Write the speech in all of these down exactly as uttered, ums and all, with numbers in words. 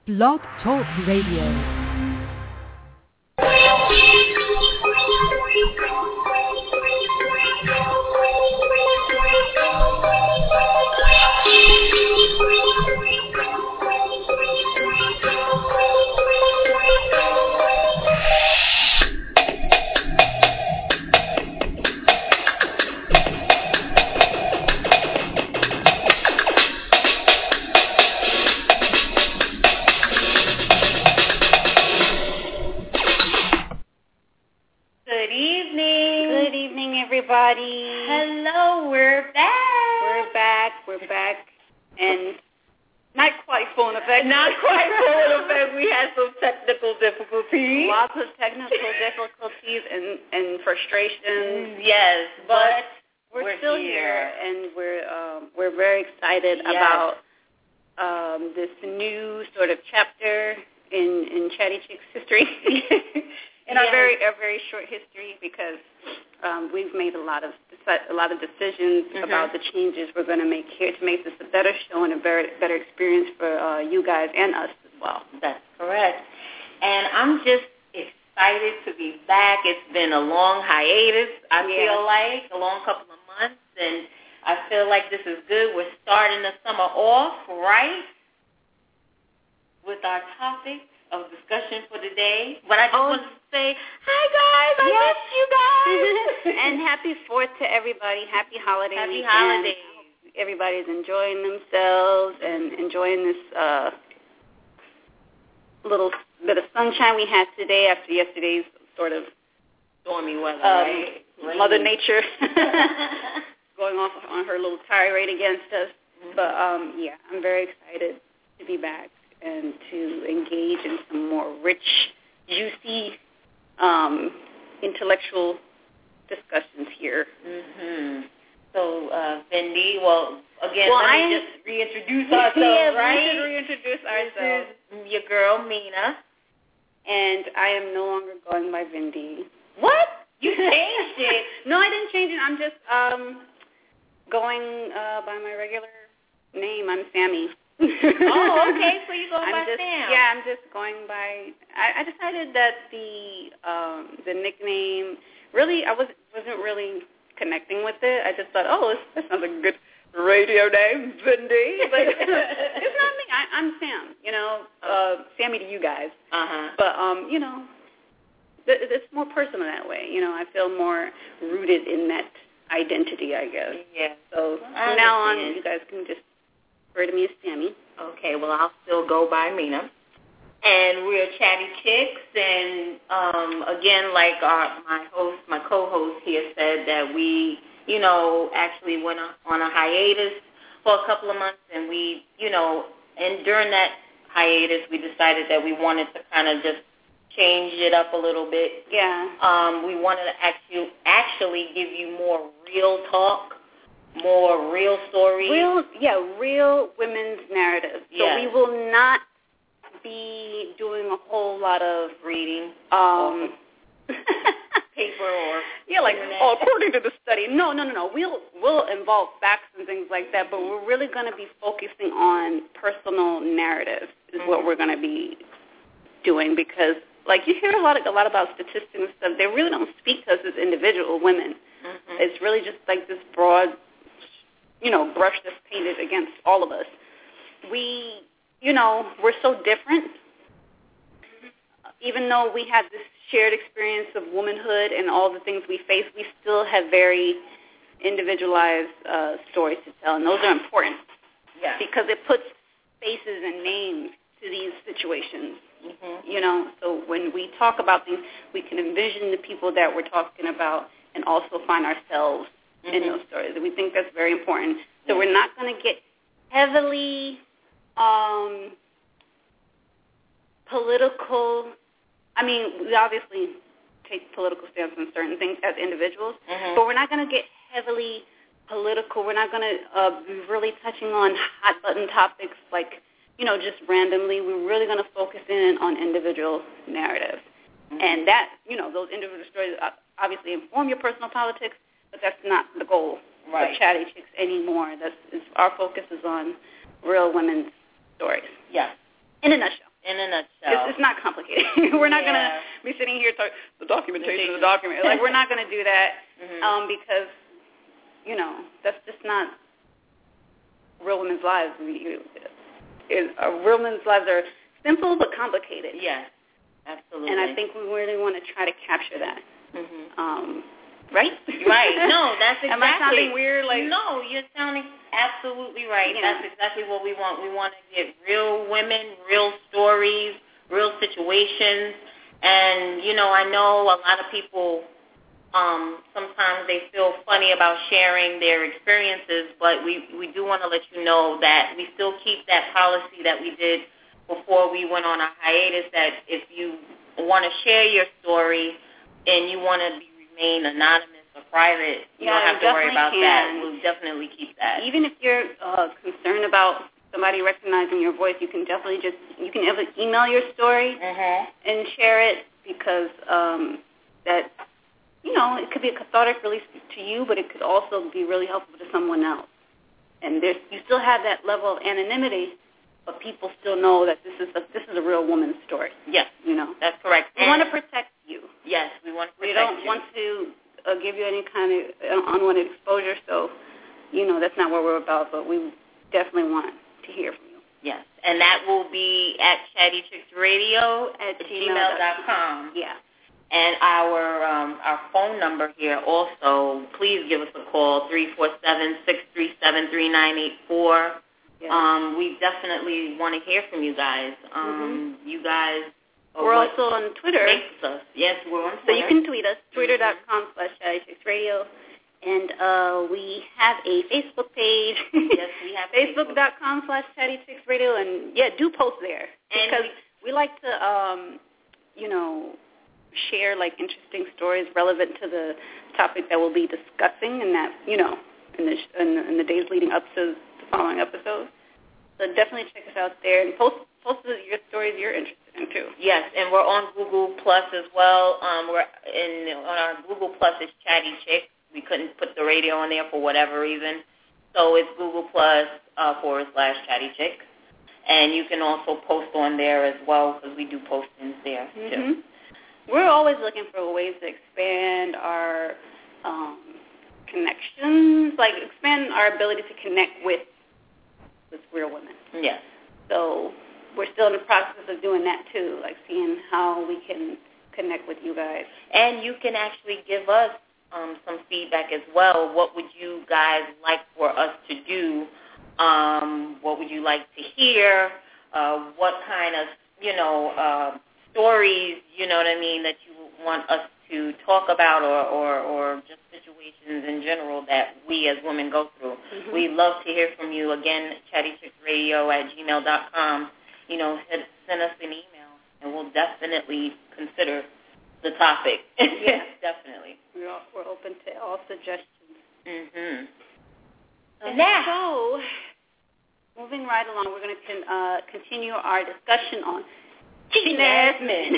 Blog Talk Radio. Everybody. Hello, we're back. We're back. We're back, and not quite full in effect. Not quite full in effect. We had some technical difficulties. Lots of technical difficulties and and frustrations. Yes, but, but we're, we're still here. here, and we're um, we're very excited yes. about um, this new sort of chapter in in Chatty Chicks history. In yes. our very our very short history, because um, we've made a lot of a lot of decisions mm-hmm. about the changes we're going to make here to make this a better show and a better better experience for uh, you guys and us as well. That's correct. And I'm just excited to be back. It's been a long hiatus. I yeah. feel like a long couple of months, and I feel like this is good. We're starting the summer off right with our topic of discussion for the day. But I just oh. want to say, hi guys, I yes. miss you guys. And happy Fourth to everybody. Happy holiday Happy weekend. holidays. Everybody's enjoying themselves and enjoying this uh, little bit of sunshine we had today after yesterday's sort of stormy weather, um, right? Mother Nature going off on her little tirade against us. Mm-hmm. But um, yeah, I'm very excited to be back and to engage in some more rich, juicy, um, intellectual discussions here. Mm-hmm. So, uh, Cindy, well, again, well, let I, me just reintroduce ourselves, yeah, right? We should reintroduce ourselves. This is your girl, Mina. And I am no longer going by Vindy. What? You changed it. No, I didn't change it. I'm just um, going uh, by my regular name. I'm Sammy. Oh, okay. So you go I'm by just, Sam. Yeah, I'm just going by. I, I decided that the um, the nickname really, I was wasn't really connecting with it. I just thought, oh, this sounds like a good radio name, Vindy. But it's not me. I, I'm Sam. You know, uh, Sammy to you guys. Uh huh. But um, you know, th- it's more personal that way. You know, I feel more rooted in that identity, I guess. Yeah. So from now on, you guys can just refer to me as Sammy. Okay, well, I'll still go by Mina. And we're Chatty Chicks, and um, again, like our, my host, my co-host here said, that we, you know, actually went on a hiatus for a couple of months, and we, you know, and during that hiatus, we decided that we wanted to kind of just change it up a little bit. Yeah. Um, we wanted to actually, actually give you more real talk. More real stories. Real, yeah, real women's narratives. So yes. we will not be doing a whole lot of reading, um, paper or yeah, like internet. Oh, according to the study. No, no, no, no. We'll we'll involve facts and things like that, but we're really going to be focusing on personal narratives. Is mm-hmm. what we're going to be doing, because, like, you hear a lot of, a lot about statistics and stuff. They really don't speak to us as individual women. Mm-hmm. It's really just like this broad, you know, brush that's painted against all of us. We, you know, we're so different. Even though we have this shared experience of womanhood and all the things we face, we still have very individualized uh, stories to tell, and those are important. Yeah. Because it puts faces and names to these situations. Mm-hmm. You know, so when we talk about things, we can envision the people that we're talking about and also find ourselves mm-hmm. in those stories. And we think that's very important. So yeah. we're not going to get heavily um, political. I mean, we obviously take political stance on certain things as individuals, mm-hmm. but we're not going to get heavily political. We're not going to uh, be really touching on hot-button topics like, you know, just randomly. We're really going to focus in on individual narratives. Mm-hmm. And that, you know, those individual stories obviously inform your personal politics, but that's not the goal right. of Chatty Chicks anymore. That's is, our focus is on real women's stories. Yeah. In a nutshell. In a nutshell. It's, it's not complicated. We're not yeah. going to be sitting here talking the documentation of the document. Like, we're not going to do that mm-hmm. um, because, you know, that's just not real women's lives. We, it, uh, real women's lives are simple but complicated. Yes, absolutely. And I think we really want to try to capture that. Mm-hmm. Um, right? Right. No, that's exactly. Am I sounding weird? Like, no, you're sounding absolutely right. Yeah. That's exactly what we want. We want to get real women, real stories, real situations. And, you know, I know a lot of people, um, sometimes they feel funny about sharing their experiences, but we, we do want to let you know that we still keep that policy that we did before we went on our hiatus, that if you want to share your story and you want to be, remain anonymous or private, you yeah, don't have you to worry about can. that. We'll definitely keep that. Even if you're uh, concerned about somebody recognizing your voice, you can definitely just, you can email your story mm-hmm. and share it, because um, that, you know, it could be a cathartic release to you, but it could also be really helpful to someone else. And there's, you still have that level of anonymity, but people still know that this is a, this is a real woman's story. Yes, you know, that's correct. We want to protect you. Yes, we want to protect you. We don't you. want to uh, give you any kind of uh, unwanted exposure, so, you know, that's not what we're about, but we definitely want to hear from you. Yes, and that will be at chatty chicks radio at gmail dot com. Yeah. And our um, our phone number here also, please give us a call, three four seven, six three seven, three nine eight four. Yeah. Um, we definitely want to hear from you guys. Um, mm-hmm. You guys We're also on Twitter. Makes us. Yes, we're on Twitter. So you can tweet us, twitter.com slash Chatty Chicks Radio. And uh, we have a Facebook page. Yes, we have Facebook.com slash Chatty Chicks Radio. And, yeah, do post there. And because we, we like to, um, you know, share, like, interesting stories relevant to the topic that we'll be discussing in that, you know, in the, in the, in the days leading up to the following episodes. So definitely check us out there and post post your stories you're interested in, too. Yes, and we're on Google Plus as well. Um, we're in on our Google Plus is Chatty Chicks. We couldn't put the radio on there for whatever reason. So it's Google Plus uh, forward slash Chatty Chicks. And you can also post on there as well, because we do postings there, mm-hmm. too. We're always looking for ways to expand our um, connections, like expand our ability to connect with, with real women. Yes. So we're still in the process of doing that, too, like seeing how we can connect with you guys. And you can actually give us Um, some feedback as well. What would you guys like for us to do? Um, what would you like to hear? Uh, what kind of, you know, uh, stories, you know what I mean, that you want us to talk about, or, or, or just situations in general that we as women go through. Mm-hmm. We love to hear from you. Again, chatty chicks radio at gmail dot com. You know, send us an email, and we'll definitely consider the topic. Yes, definitely. We're, all, we're open to all suggestions. Mm-hmm. Uh, now, so, moving right along, we're going to con- uh, continue our discussion on cheating-ass men.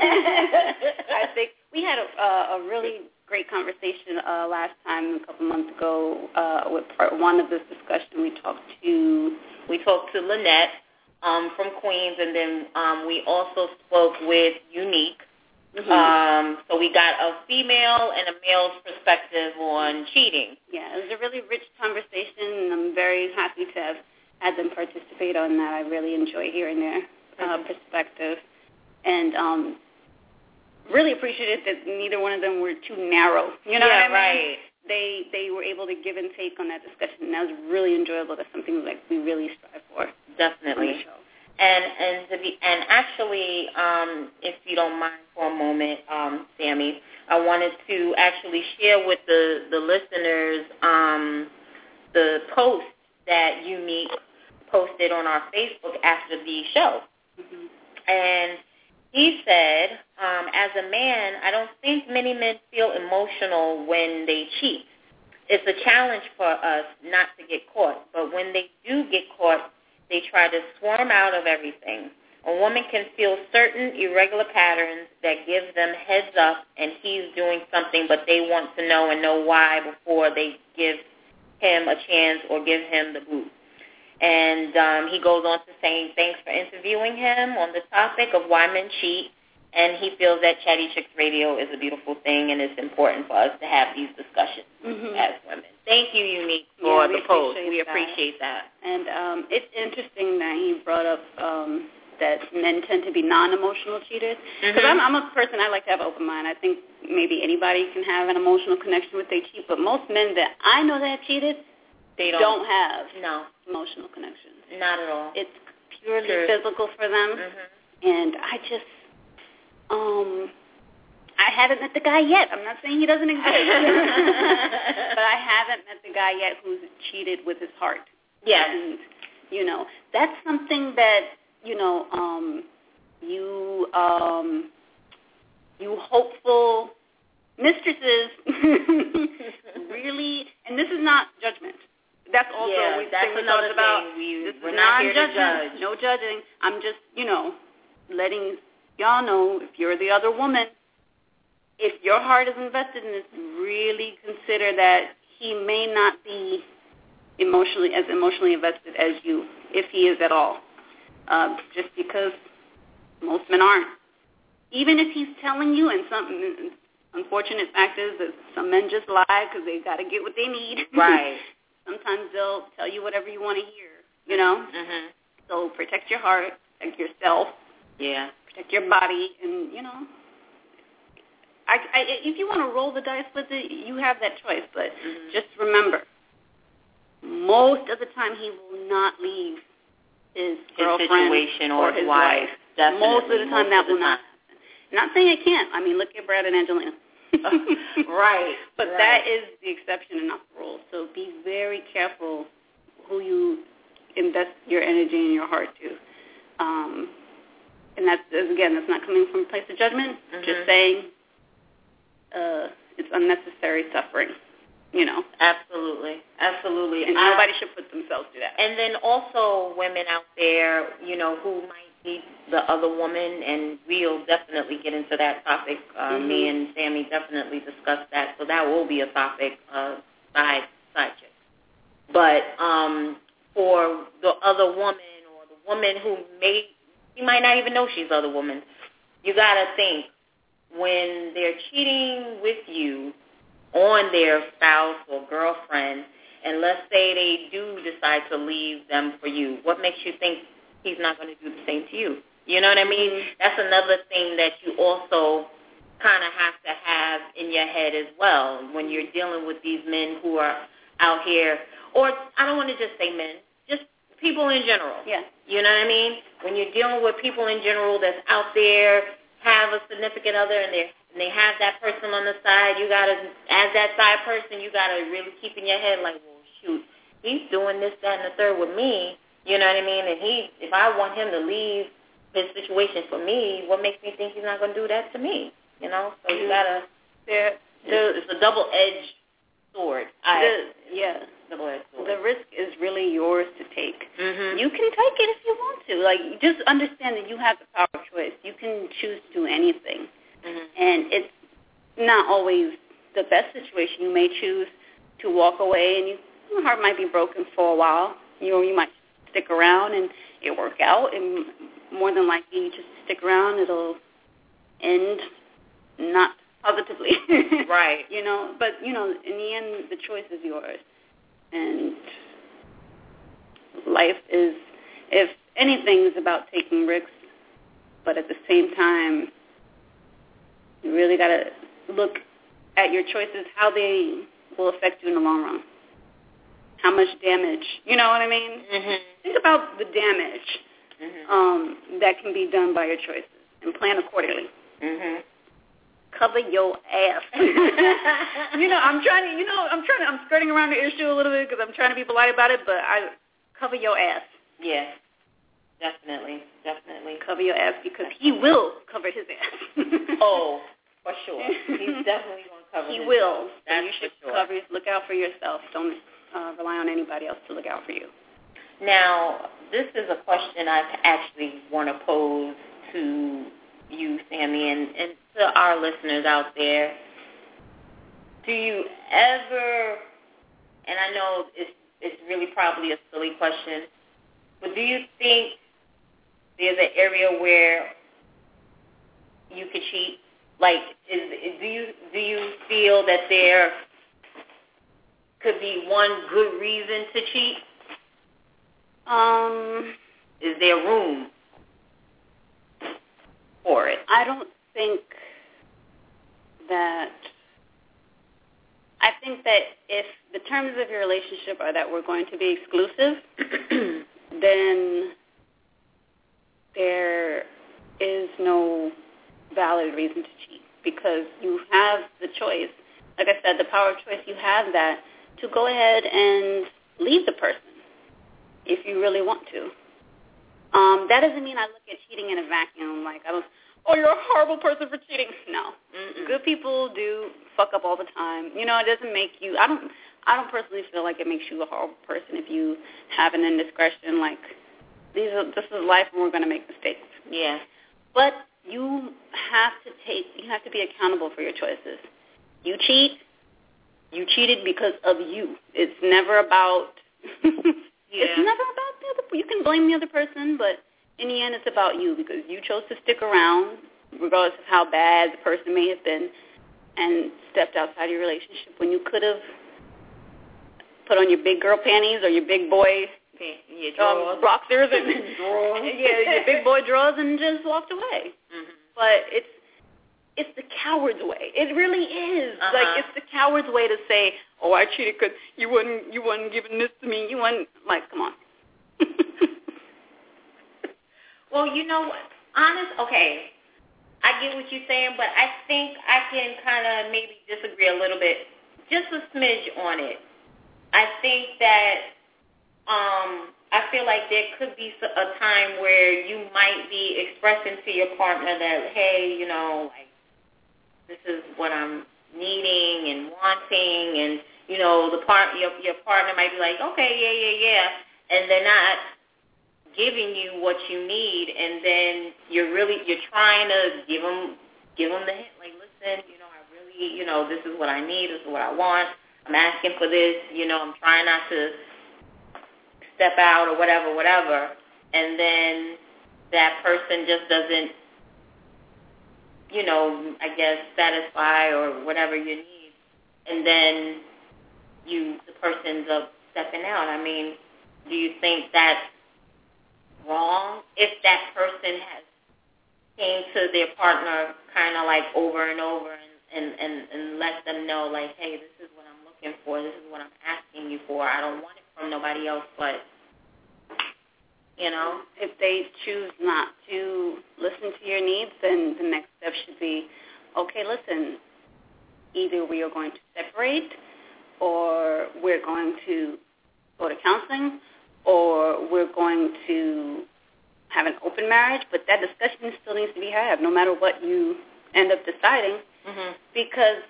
I think we had a, uh, a really great conversation uh, last time, a couple months ago, uh, with part one of this discussion. We talked to we talked to Lynette um, from Queens, and then um, we also spoke with Unique. Mm-hmm. Um, so we got a female and a male's perspective on cheating. Yeah, it was a really rich conversation, and I'm very happy to have had them participate on that. I really enjoy hearing their uh, mm-hmm. perspective, and um, really appreciated that neither one of them were too narrow. You know yeah, what I mean? Right. They they were able to give and take on that discussion, and that was really enjoyable. That's something like we really strive for. Definitely. On the show. And and to be and actually, um, if you don't mind for a moment, um, Sammy, I wanted to actually share with the the listeners um, the post that Unique posted on our Facebook after the show, mm-hmm. and he said, um, as a man, I don't think many men feel emotional when they cheat. It's a challenge for us not to get caught, but when they do get caught, they try to swarm out of everything. A woman can feel certain irregular patterns that give them heads up and he's doing something, but they want to know and know why before they give him a chance or give him the boot. And um, he goes on to saying thanks for interviewing him on the topic of why men cheat. And he feels that Chatty Chicks Radio is a beautiful thing, and it's important for us to have these discussions mm-hmm. as women. Thank you, Unique, for yeah, the post. We that. appreciate that. And um, it's interesting that he brought up um, that men tend to be non-emotional cheaters. Because mm-hmm. I'm, I'm a person, I like to have an open mind. I think maybe anybody can have an emotional connection with their cheat, but most men that I know that cheated, they don't, don't have no. emotional connections. Not at all. It's purely True. physical for them. Mm-hmm. And I just... Um, I haven't met the guy yet. I'm not saying he doesn't exist. But I haven't met the guy yet who's cheated with his heart. Yes. And, you know, that's something that, you know, um, you, um, you hopeful mistresses really, and this is not judgment. That's also yeah, we that's thing we another talked about. Thing we, this we're is not here to judgment. judge. No judging. I'm just, you know, letting y'all know, if you're the other woman, if your heart is invested in this, really consider that he may not be emotionally as emotionally invested as you, if he is at all. Uh, just because most men aren't. Even if he's telling you, and some unfortunate fact is that some men just lie because they got to get what they need. Right. Sometimes they'll tell you whatever you want to hear, you know? Mm-hmm. So protect your heart, protect yourself. Yeah. Protect your body, and, you know, I, I, if you want to roll the dice with it, you have that choice. But mm-hmm. just remember, most of the time he will not leave his, his girlfriend situation or, or his wife. wife. Definitely. Most of the time most that the will time. not happen. Not saying it can't. I mean, look at Brad and Angelina. Right. But right. that is the exception and not the rule. So be very careful who you invest your energy and your heart to. Um, and that's, again, that's not coming from a place of judgment. Mm-hmm. Just saying uh, it's unnecessary suffering, you know. Absolutely. Absolutely. And I, nobody should put themselves through that. And then also women out there, you know, who might need the other woman, and we'll definitely get into that topic. Uh, mm-hmm. Me and Sammy definitely discussed that, so that will be a topic uh, side, side chick. But um, for the other woman or the woman who may, you might not even know she's the other woman, you got to think, when they're cheating with you on their spouse or girlfriend, and let's say they do decide to leave them for you, what makes you think he's not going to do the same to you? You know what I mean? Mm-hmm. That's another thing that you also kind of have to have in your head as well when you're dealing with these men who are out here, or I don't want to just say men, just people in general. Yeah. You know what I mean? When you're dealing with people in general that's out there, have a significant other, and they and they have that person on the side, you got to, as that side person, you got to really keep in your head like, well, shoot, he's doing this, that, and the third with me. You know what I mean? And he, if I want him to leave his situation for me, what makes me think he's not going to do that to me? You know? So you got to, it's, it's a double-edged sword. I, the, yeah. Double-edged sword. The risk is really yours to take. Mm-hmm. You can take it if you want to. Like, just understand that you have the power of choice. You can choose to do anything. Mm-hmm. And it's not always the best situation. You may choose to walk away, and you, your heart might be broken for a while. You know, you might stick around and it work out, and more than likely you just stick around, it'll end not positively. Right. You know, but, you know, in the end, the choice is yours. And life is, if anything, is about taking risks, but at the same time, you really got to look at your choices, how they will affect you in the long run. How much damage, you know what I mean? Mm-hmm. Think about the damage mm-hmm. um, that can be done by your choices and plan accordingly. Mm-hmm. Cover your ass. You know, I'm trying to, you know, I'm trying to, I'm skirting around the issue a little bit because I'm trying to be polite about it, but I cover your ass. Yeah, definitely, definitely. Cover your ass because he will cover his ass. Oh, for sure. He's definitely going to cover he his will. ass. That's you should for sure. cover, look out for yourself. Don't uh, rely on anybody else to look out for you. Now, this is a question I actually want to pose to you, Sammy, and, and to our listeners out there. Do you ever, and I know it's, it's really probably a silly question, But do you think there's an area where you could cheat? Like, is, is do you do you feel that there could be one good reason to cheat? Um, is there room for it? I don't think that. I think that if the terms of your relationship are that we're going to be exclusive, then there is no valid reason to cheat because you have the choice. Like I said, the power of choice, you have that to go ahead and leave the person if you really want to. Um, that doesn't mean I look at cheating in a vacuum. Like, I don't, oh, you're a horrible person for cheating. No. Mm-mm. Good people do fuck up all the time. You know, it doesn't make you, I don't I don't personally feel like it makes you a horrible person if you have an indiscretion. Like, these are, this is life and we're going to make mistakes. Yeah. But you have to take, you have to be accountable for your choices. You cheat, you cheated because of you. It's never about, yeah. It's never about the other, you can blame the other person, but in the end it's about you because you chose to stick around, regardless of how bad the person may have been, and stepped outside your relationship when you could have put on your big girl panties or your big boy your um, boxers and yeah, your big boy drawers and just walked away. Mm-hmm. But it's it's the coward's way. It really is. Uh-huh. Like, it's the coward's way to say, "Oh, I cheated because you wasn't you wasn't giving this to me. You wasn't like, come on." Well, you know what? Honest, okay. I get what you're saying, but I think I can kind of maybe disagree a little bit, just a smidge on it. I think that um, I feel like there could be a time where you might be expressing to your partner that, hey, you know, like, this is what I'm needing and wanting, and, you know, the part your, your partner might be like, okay, yeah, yeah, yeah, and they're not giving you what you need, and then you're really, you're trying to give them, give them the hint, like, listen, you know, I really, you know, this is what I need, this is what I want, I'm asking for this, you know, I'm trying not to step out or whatever, whatever, and then that person just doesn't, you know, I guess, satisfy or whatever you need, and then you, the person ends up stepping out. I mean, do you think that's wrong if that person has came to their partner kind of like over and over and, and, and, and let them know, like, hey, this is what I'm looking for, this is what I'm asking you for, I don't want it from nobody else but, you know? If they choose not to listen to your needs, then the next step should be, okay, listen, either we are going to separate or we're going to go to counseling or we're going to have an open marriage, but that discussion still needs to be had no matter what you end up deciding, mm-hmm. because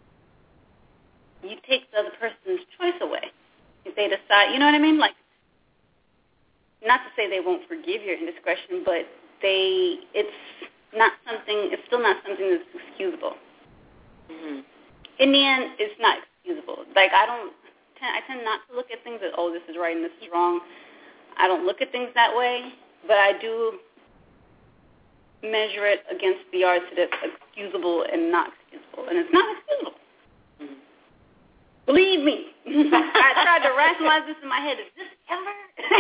you take the other person's choice away. If they decide, you know what I mean? Like, not to say they won't forgive your indiscretion, but they, it's not something, it's still not something that's excusable. Mm-hmm. In the end, it's not excusable. Like, I don't, I tend not to look at things as, oh, this is right and this is wrong. I don't look at things that way, but I do measure it against the odds that it's excusable and not excusable, and it's not excusable. Mm-hmm. Believe me. I tried to rationalize this in my head. Is this ever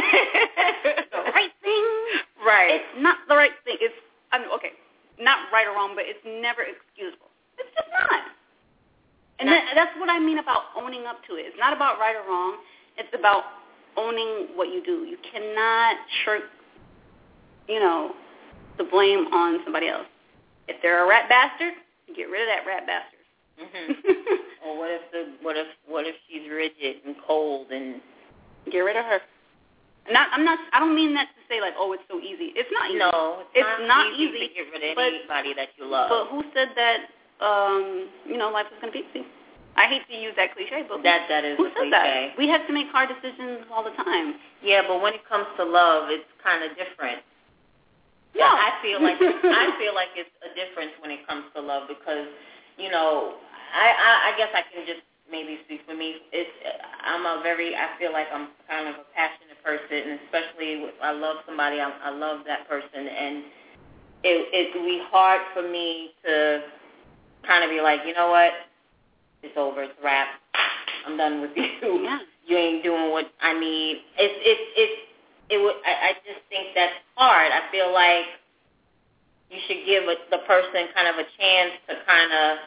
the right thing? Right. It's not the right thing. It's, I mean, okay, not right or wrong, but it's never excusable. It's just not. And that, that's what I mean about owning up to it. It's not about right or wrong. It's about owning what you do. You cannot shirk, you know, the blame on somebody else. If they're a rat bastard, get rid of that rat bastard. Mm-hmm. Or what if the what if what if she's rigid and cold and get rid of her? Not, I'm not. I don't mean that to say like, oh, it's so easy. It's not easy. No, it's, it's not, not easy, easy to get rid of but, anybody that you love. But who said that? Um, you know, life is going to be easy. I hate to use that cliche, but that that is who a said cliche. that? We have to make hard decisions all the time. Yeah, but when it comes to love, it's kind of different. Yeah, I feel like I feel like it's a difference when it comes to love because, you know, I, I I guess I can just maybe speak for me. It's I'm a very I feel like I'm kind of a passionate person, and especially I love somebody, I, I love that person, and it it would be hard for me to kind of be like, you know what, it's over, it's a wrap, I'm done with you. Yeah. You ain't doing what I need. It's it's it's it would. I, I just think that's hard. I feel like you should give a, the person kind of a chance to kind of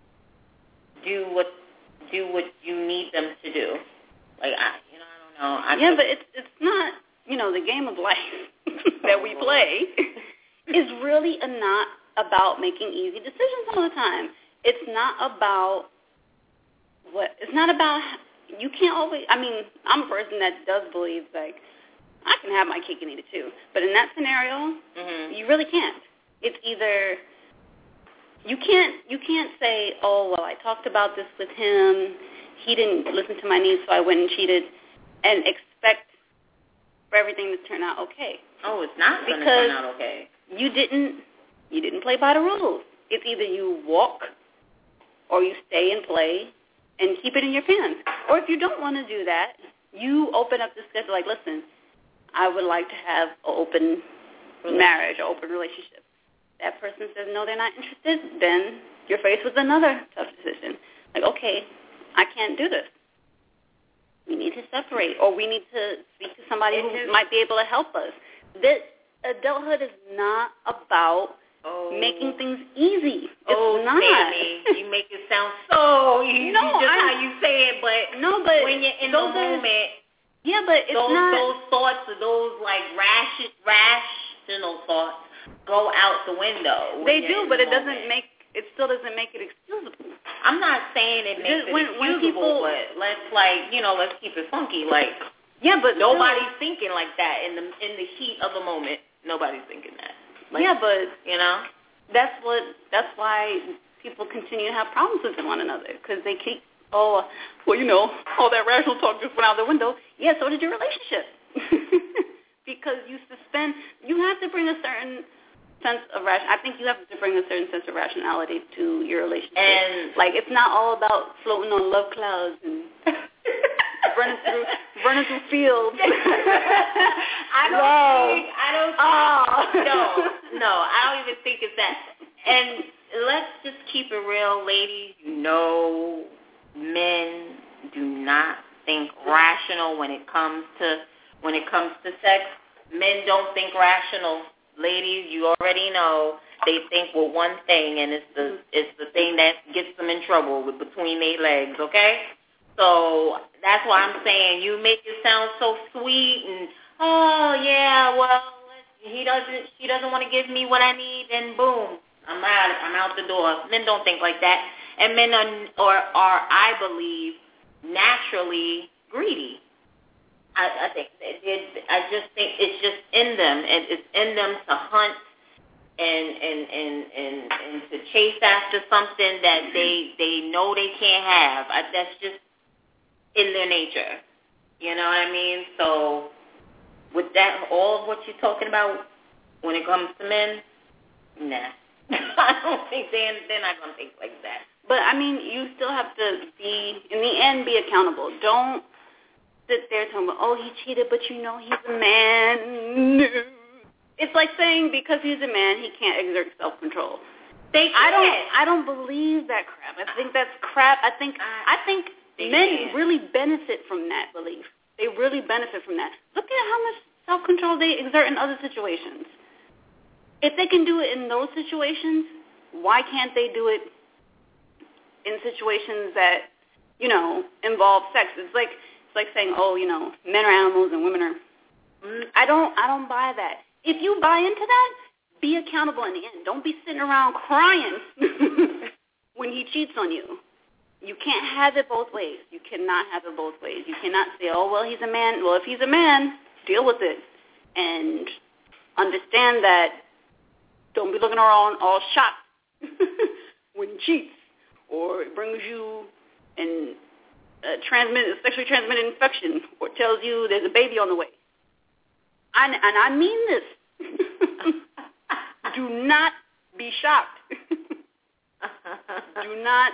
do what do what you need them to do. Like I, you know, I don't know. I yeah, but it's it's not, you know, the game of life that we play is really a not about making easy decisions all the time. It's not about what. It's not about. You can't always. I mean, I'm a person that does believe like I can have my cake and eat it too. But in that scenario, mm-hmm. you really can't. It's either you can't you can't say, oh well, I talked about this with him. He didn't listen to my needs, so I went and cheated, and expect for everything to turn out okay. Oh, it's not going to because turn out okay. You didn't you didn't play by the rules. It's either you walk or you stay and play and keep it in your pants. Or if you don't want to do that, you open up the schedule like, listen, I would like to have an open marriage, an open relationship. That person says, no, they're not interested, then you're faced with another tough decision. Like, okay, I can't do this. We need to separate, or we need to speak to somebody who just, might be able to help us. This adulthood is not about oh, making things easy. It's oh, not. Sammy, you make it sound so easy, no, just I'm, how you say it, but, no, but when you're in the are, moment, yeah, but it's those, not. those thoughts, those like rash, rational thoughts go out the window. They do, but the it doesn't moment. make, it still doesn't make it excusable. I'm not saying it makes Just it when, when excusable, people, but let's like, you know, let's keep it funky. Like, yeah, but nobody's still, thinking like that in the in the heat of the moment. Nobody's thinking that. Like, yeah, but you know, that's what that's why people continue to have problems with one another, because they keep, oh, well, you know, all that rational talk just went out the window. Yeah, so did your relationship. Because you suspend, you have to bring a certain sense of ration. I think you have to bring a certain sense of rationality to your relationship. And like, it's not all about floating on love clouds and running through running through fields. I don't Whoa. think I don't Oh. think, no, no, I don't even think it's that. And let's just keep it real, ladies. You know, men do not think rational when it comes to when it comes to sex. Men don't think rational. Ladies, you already know they think with one thing, and it's the it's the thing that gets them in trouble with between their legs. Okay, so that's why I'm saying you make it sound so sweet and oh yeah, well he doesn't she doesn't want to give me what I need, and boom, I'm out I'm out the door. Men don't think like that, and men are or are I believe naturally greedy. I, I think it, it, I just think it's just in them, and it's in them to hunt and and, and, and and to chase after something that they they know they can't have. I, that's just in their nature. You know what I mean? So with that, all of what you're talking about when it comes to men, nah. I don't think they're, they're not going to think like that. But, I mean, you still have to be, in the end, be accountable. Don't sit there talking about, oh, he cheated, but you know he's a man. No. It's like saying because he's a man, he can't exert self-control. They can't. I don't. I don't believe that crap. I think that's crap. I think. I think men can. really benefit from that belief. They really benefit from that. Look at how much self-control they exert in other situations. If they can do it in those situations, why can't they do it in situations that, you know, involve sex? It's like it's like saying, oh, you know, men are animals and women are. I don't. I don't buy that. If you buy into that, be accountable in the end. Don't be sitting around crying when he cheats on you. You can't have it both ways. You cannot have it both ways. You cannot say, oh, well, he's a man. Well, if he's a man, deal with it. And understand that don't be looking around all shocked when he cheats or it brings you an, a, transmit, a sexually transmitted infection or tells you there's a baby on the way. I, and I mean this. Do not be shocked. Do not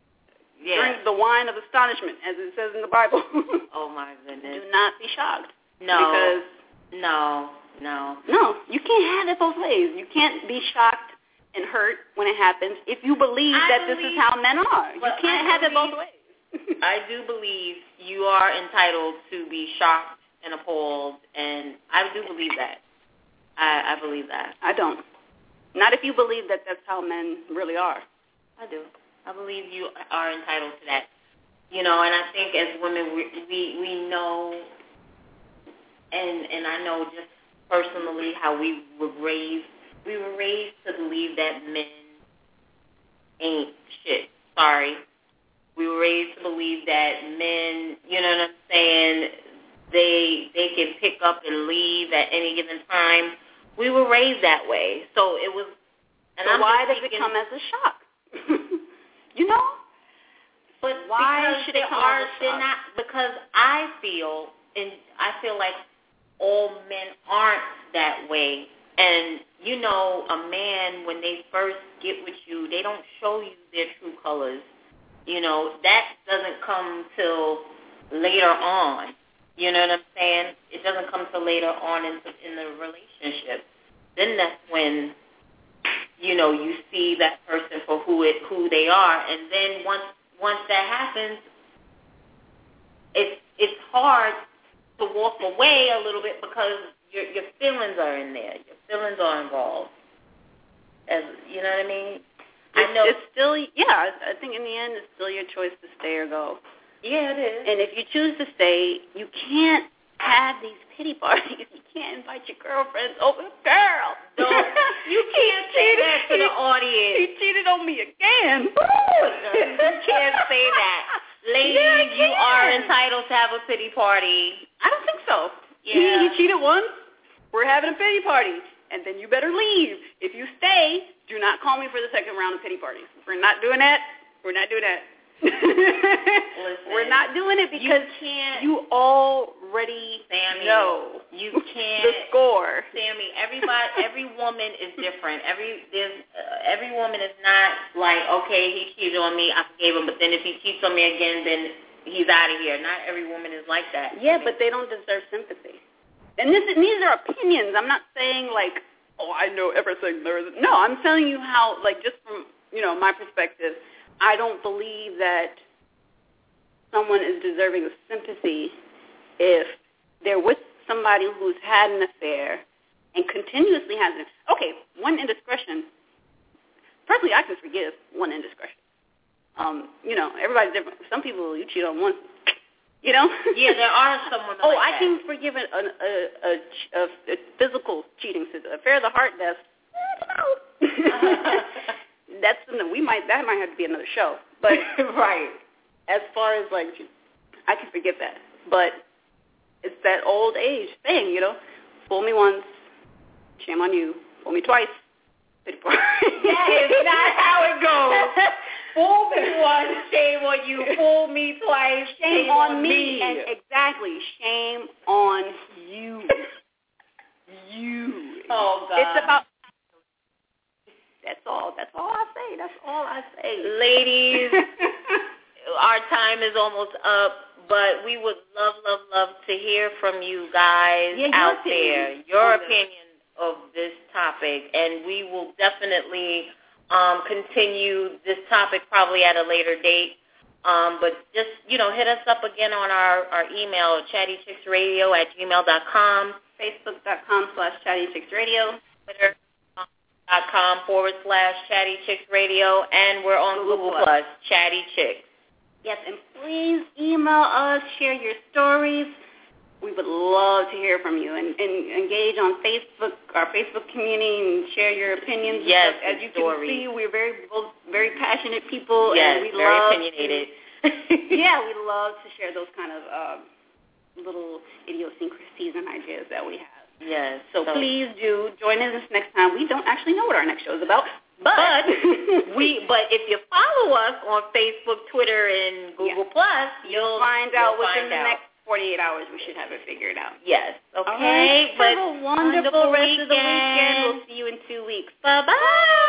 yeah. drink the wine of astonishment, as it says in the Bible. Oh, my goodness. Do not be shocked. No. Because no, no. No, you can't have it both ways. You can't be shocked and hurt when it happens if you believe I that believe, this is how men are. You can't I have believe, it both ways. I do believe you are entitled to be shocked and appalled, and I do believe that. I, I believe that. I don't. Not if you believe that that's how men really are. I do. I believe you are entitled to that. You know, and I think as women, we we, we know, and and I know just personally how we were raised. We were raised to believe that men ain't shit. Sorry. We were raised to believe that men, you know what I'm saying, they they can pick up and leave at any given time. We were raised that way. So it was, and so I'm why does thinking, it come as a shock? You know? But why should it come are, as a shock? Not, because I feel, and I feel like all men aren't that way. And, you know, a man, when they first get with you, they don't show you their true colors. You know, that doesn't come till later on. You know what I'm saying? It doesn't come till later on in, in the relationship. Then that's when, you know, you see that person for who it who they are. And then once once that happens, it's it's hard to walk away a little bit because your your feelings are in there. Your feelings are involved. As you know what I mean? It's, I know it's still yeah. I think in the end, it's still your choice to stay or go. Yeah, it is. And if you choose to stay, you can't have these pity parties. You can't invite your girlfriends over. Girl, don't, you can't say that to the audience. He cheated on me again. You can't say that. Ladies, yeah, you are entitled to have a pity party. I don't think so. Yeah. He, he cheated once. We're having a pity party. And then you better leave. If you stay, do not call me for the second round of pity parties. We're not doing that. We're not doing that. Listen, we're not doing it because you, can't, you already Sammy, know you can't the score. Sammy, everybody, every woman is different. Every there's uh, every woman is not like, okay, he cheated on me, I forgave him, but then if he cheats on me again, then he's out of here. Not every woman is like that. Yeah, but they don't deserve sympathy. And this and these are opinions. I'm not saying like, oh, I know everything there is. No, I'm telling you how, like, just from you know my perspective. I don't believe that someone is deserving of sympathy if they're with somebody who's had an affair and continuously has an okay, one indiscretion. Personally, I can forgive one indiscretion. Um, you know, everybody's different. Some people you cheat on once, you know. Yeah, there are some women. Oh, like I that. can forgive a a, a, a, a physical cheating, affair of the heart. That's that's we might that might have to be another show. But right, as far as like, I can forgive that. But it's that old age thing, you know. Fool me once, shame on you. Fool me twice. That is not how it goes. Fool me once, shame on you. Fool me twice, shame, shame on, on me. me. And exactly, shame on you. You. Oh God. It's about. That's all. That's all I say. That's all I say. Ladies, our time is almost up, but we would love, love, love to hear from you guys yeah, out opinion. there. Your opinion of this topic, and we will definitely um, continue this topic probably at a later date. Um, but just, you know, hit us up again on our, our email, chattychicksradio at gmail dot com, facebook.com slash chattychicksradio, Twitter. dot com forward slash Chatty Chicks Radio, and we're on Google, Google Plus, Chatty Chicks. Yes, and please email us, share your stories. We would love to hear from you, and, and engage on Facebook, our Facebook community, and share your opinions. Yes, as you stories. can see, we're very both very passionate people, yes, and we very love opinionated. To, yeah, we love to share those kind of uh, little idiosyncrasies and ideas that we have. Yes. So, so please do join us next time. We don't actually know what our next show is about, but, but we but if you follow us on Facebook, Twitter, and Google yeah. Plus, you'll find you'll out find within the out. next forty-eight hours. We should have it figured out. Yes. Okay. All right. But have a wonderful, wonderful rest weekend. of the weekend. We'll see you in two weeks. Bye bye.